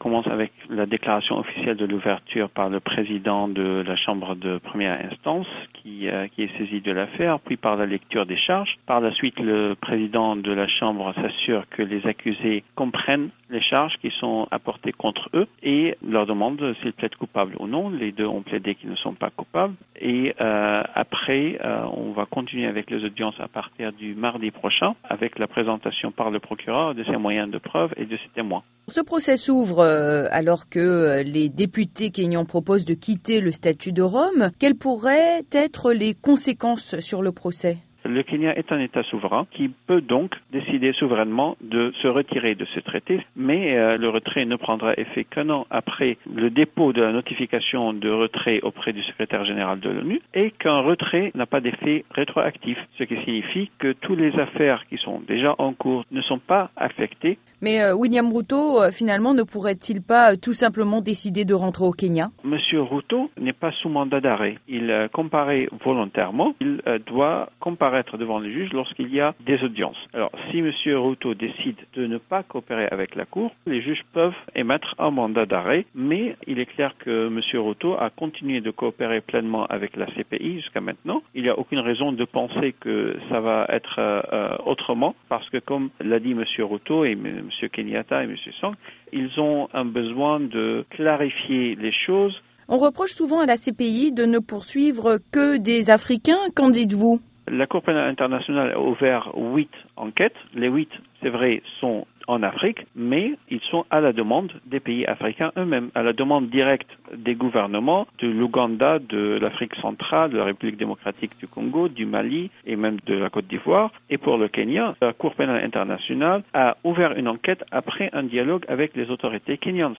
commence avec la déclaration officielle de l'ouverture par le président de la Chambre de première instance qui est saisi de l'affaire, puis par la lecture des charges. Par la suite, le président de la Chambre s'assure que les accusés comprennent les charges qui sont apportées contre eux et leur demande s'ils plaident coupables ou non. Les deux ont plaidé qu'ils ne sont pas coupables. Et après, on va continuer avec les audiences à partir du mardi prochain avec la présentation par le procureur de ses moyens de preuve et de ses témoins. Ce procès s'ouvre alors que les députés kényans proposent de quitter le statut de Rome. Quelles pourraient être les conséquences sur le procès ? Le Kenya est un État souverain qui peut donc décider souverainement de se retirer de ce traité, mais le retrait ne prendra effet qu'un an après le dépôt de la notification de retrait auprès du secrétaire général de l'ONU et qu'un retrait n'a pas d'effet rétroactif, ce qui signifie que toutes les affaires qui sont déjà en cours ne sont pas affectées. Mais William Ruto, finalement, ne pourrait-il pas tout simplement décider de rentrer au Kenya ? Monsieur Ruto n'est pas sous mandat d'arrêt. Il comparaît volontairement. Il doit comparaître devant les juges lorsqu'il y a des audiences. Alors, si monsieur Ruto décide de ne pas coopérer avec la Cour, les juges peuvent émettre un mandat d'arrêt, mais il est clair que monsieur Ruto a continué de coopérer pleinement avec la CPI jusqu'à maintenant. Il n'y a aucune raison de penser que ça va être autrement, parce que comme l'a dit monsieur Ruto et M. Kenyatta et M. Song, ils ont un besoin de clarifier les choses. On reproche souvent à la CPI de ne poursuivre que des Africains. Qu'en dites-vous ? La Cour pénale internationale a ouvert 8 enquêtes. Les 8, c'est vrai, sont en Afrique, mais ils sont à la demande des pays africains eux-mêmes, à la demande directe des gouvernements de l'Ouganda, de l'Afrique centrale, de la République démocratique du Congo, du Mali et même de la Côte d'Ivoire. Et pour le Kenya, la Cour pénale internationale a ouvert une enquête après un dialogue avec les autorités kenyanes.